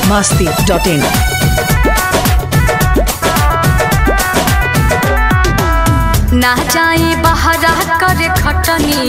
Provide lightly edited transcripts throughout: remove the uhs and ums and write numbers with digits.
biharmasti.in ना जाई बहरा कर खटनी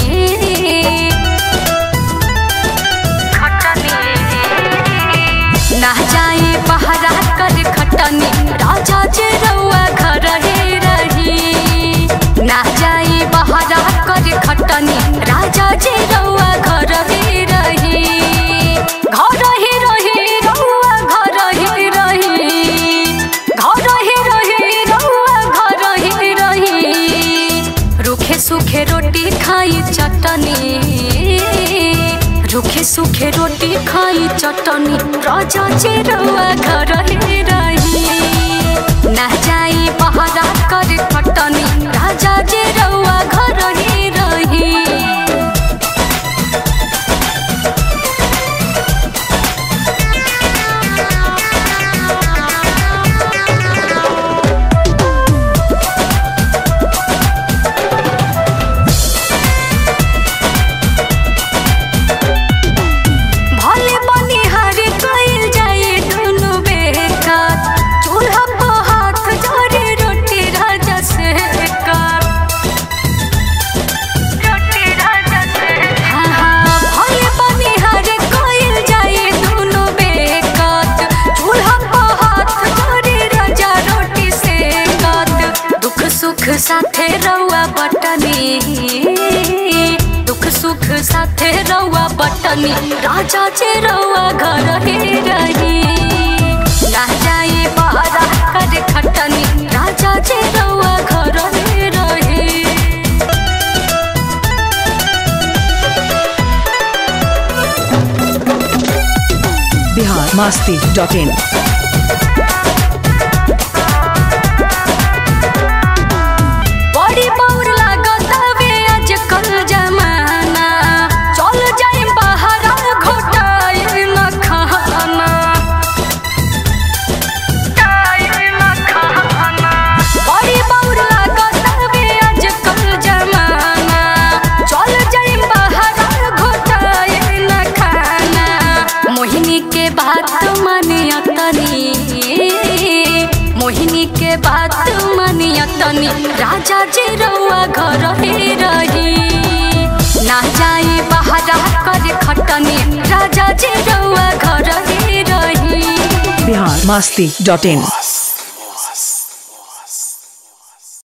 ना जाई बहरा कर खटनी राजा जे रउआ घर ही रही ना जाई बहरा कर खटनी राजा जे रउआ घर ही रही घर ही रही रउआ घर ही रही घर ही रही रउआ घर ही रही रूखे सूखे रोटी खाई चटनी रूखे सूखे रोटी खाई चटनी राजा जे रउआ घर ही रही ना जाई बहरा कर खटनी राजा जे रउआ घर ही रही साथे रउआ बटनी दुख सुख साथे रउआ बटनी राजा जे रउआ घर ही रही ना जाई बहरा कर खटनी राजा जे रउआ घर ही रही biharmasti.in मोहिनी के बात मानियतनी राजा जे रउआ घर ही रही ना जाई बहरा कर खटनी राजा जे रउआ घर ही रही biharmasti.in